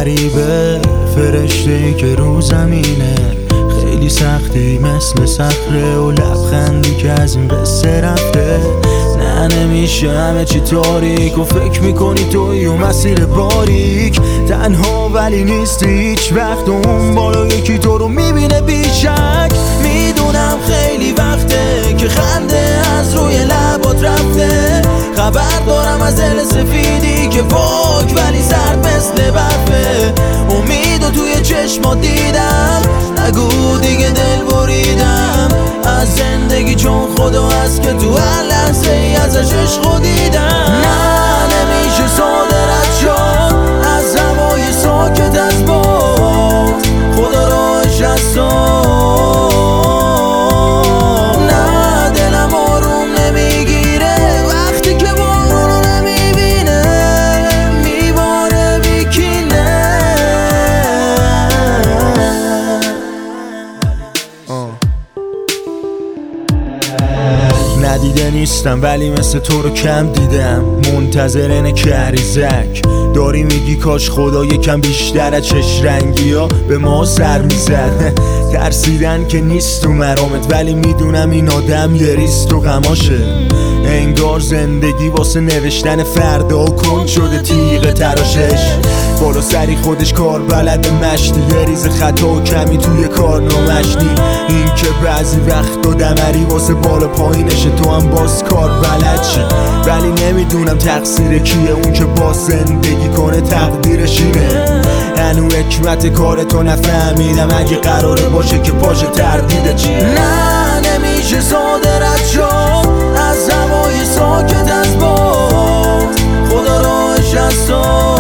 غریبه، فرشته‌ای که رو زمینه، خیلی سختی مثل صخره و لبخندی که از این قصه رفته. نه نمیشه همه چی تاریک و فکر میکنی توی و مسیر باریک، تنها ولی نیستی هیچ وقت، اون بالا یکی تو رو میبینه بیشک. میدونم خیلی وقته که خنده از روی لبات رفته، خبر دارم از دل سفیدی که پاک ولی سرد مثل برفه. امیدو توی چشمات دیدم، نگو دیگه دل بریدم از زندگی، چون خدا هست که تو هر لحظه ای ازش عشقو دیدم. نه نمیشه ساده رد شد از هوای ساکت از باد، خدا راهش هست. نه دلم آروم نمیگیره وقتی که بارونو نمیبینه، میباره بیکینه. ندیده نیستم ولی مثل تو رو کم دیدم، منتظر اینه کهریزک داری میگی کاش خدا یکم بیشتر از چش رنگی ها به ما سر میزد. ترسیدن که نیست تو مرامت ولی میدونم این آدم یه ریست و غماشه، انگار زندگی واسه نوشتن فردا کن شده تیغ تراشش. بالا سری خودش کار بلد مشتی، یه ریز خطا و کمی توی کار نامشتی. این که بعضی وقت دمری واسه بالا پایینشه، تو هم باز کار بلد شی ولی نمیدونم تقصیر کیه، اون که باز زندگی کنه تقدیرش اینه. هنو حکمت کار تو نفهمیدم، اگه قراره باشه که پاشه تردیده چیه. نه نمیشه ساده رد شد از هوای ساکت از باد، خدا راهش هست.